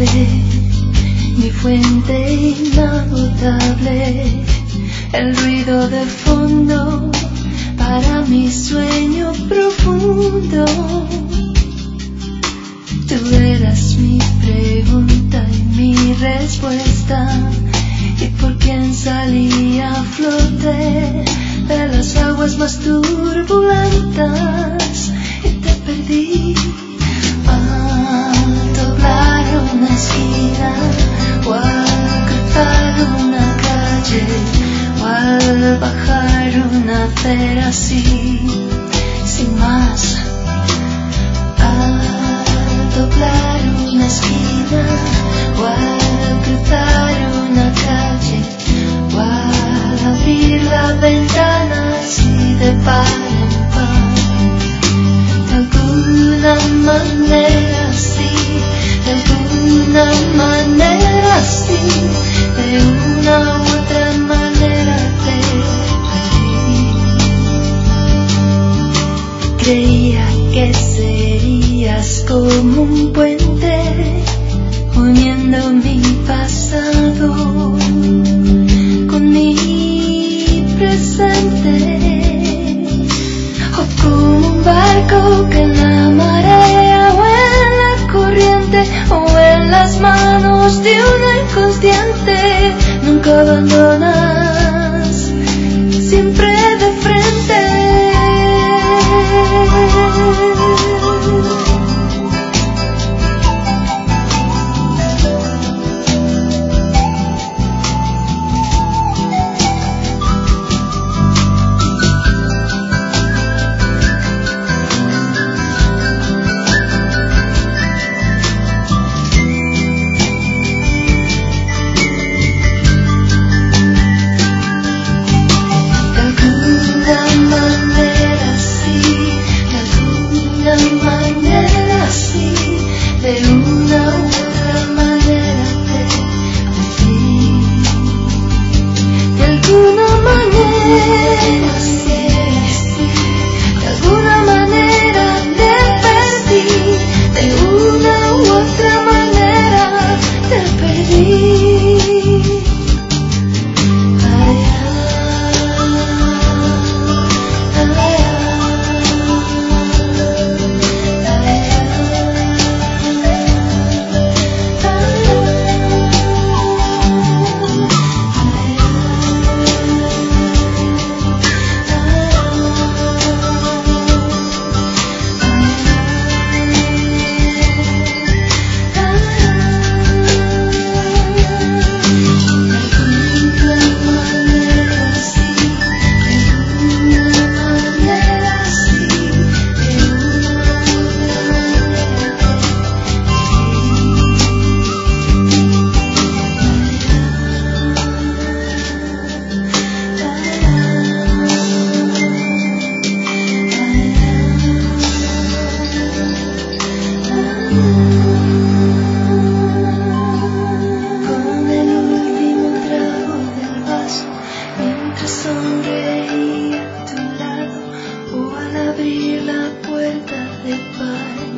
mi fuente inagotable, el ruido de fondo para mi sueño profundo. Tú eras mi pregunta y mi respuesta, y por quien salía a flote de las aguas más turbulentas, y te perdí. Al doblar una esquina, o al cruzar una calle, o al bajar una acera así, sin más. Al doblar una esquina, o al cruzar una calle, o al abrir la ventana así de par en par, de alguna manera sí, de alguna manera sí, de una u otra manera te perdí. Creía que serías como un puente uniendo mi pasado con mi presente, o como un barco que en la marea o en la corriente o en las manos de una inconsciente. Nunca abandonas, siempre de frente. Sonreí a tu lado, o al abrir la puerta de par.